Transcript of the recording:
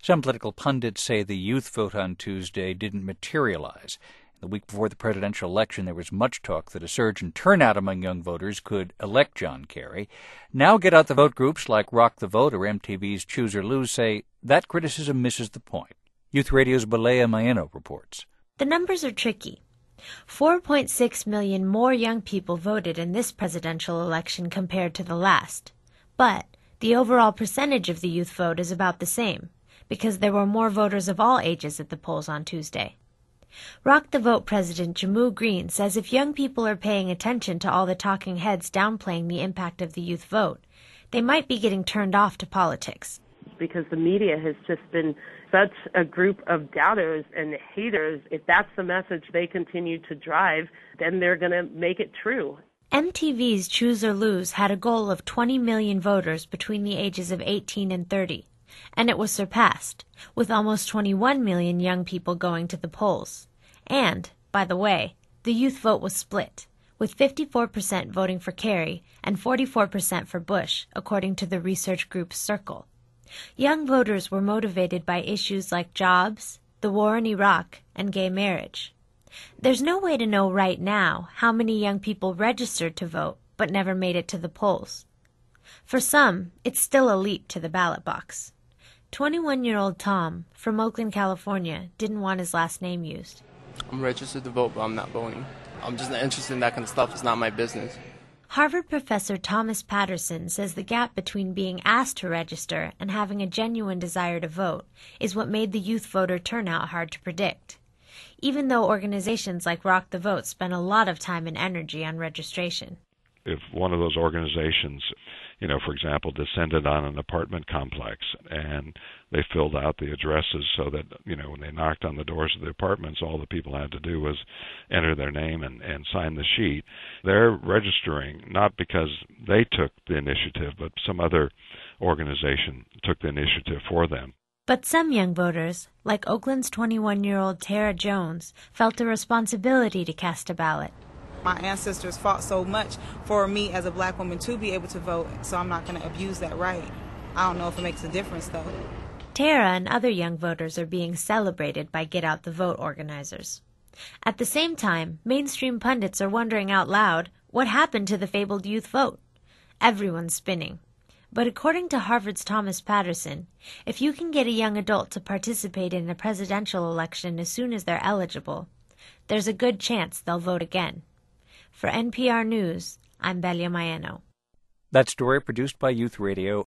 Some political pundits say the youth vote on Tuesday didn't materialize. The week before the presidential election, there was much talk that a surge in turnout among young voters could elect John Kerry. Now Get Out the Vote groups like Rock the Vote or MTV's Choose or Lose say that criticism misses the point. Youth Radio's Balea Maeno reports. The numbers are tricky. 4.6 million more young people voted in this presidential election compared to the last. But the overall percentage of the youth vote is about the same, because there were more voters of all ages at the polls on Tuesday. Rock the Vote President Jammu Green says if young people are paying attention to all the talking heads downplaying the impact of the youth vote, they might be getting turned off to politics. Because the media has just been such a group of doubters and haters. If that's the message they continue to drive, then they're going to make it true. MTV's Choose or Lose had a goal of 20 million voters between the ages of 18 and 30. And it was surpassed, with almost 21 million young people going to the polls. And, by the way, the youth vote was split, with 54% voting for Kerry and 44% for Bush, according to the research group Circle. Young voters were motivated by issues like jobs, the war in Iraq, and gay marriage. There's no way to know right now how many young people registered to vote but never made it to the polls. For some, it's still a leap to the ballot box. 21-year-old Tom from Oakland, California, didn't want his last name used. I'm registered to vote, but I'm not voting. I'm just not interested in that kind of stuff. It's not my business. Harvard professor Thomas Patterson says the gap between being asked to register and having a genuine desire to vote is what made the youth voter turnout hard to predict. Even though organizations like Rock the Vote spend a lot of time and energy on registration. If one of those organizations, for example, descended on an apartment complex and they filled out the addresses so that, when they knocked on the doors of the apartments, all the people had to do was enter their name and sign the sheet. They're registering not because they took the initiative, but some other organization took the initiative for them. But some young voters, like Oakland's 21-year-old Tara Jones, felt a responsibility to cast a ballot. My ancestors fought so much for me as a black woman to be able to vote, so I'm not going to abuse that right. I don't know if it makes a difference, though. Tara and other young voters are being celebrated by Get Out the Vote organizers. At the same time, mainstream pundits are wondering out loud, what happened to the fabled youth vote? Everyone's spinning. But according to Harvard's Thomas Patterson, if you can get a young adult to participate in a presidential election as soon as they're eligible, there's a good chance they'll vote again. For NPR News, I'm Balea Maeno. That story produced by Youth Radio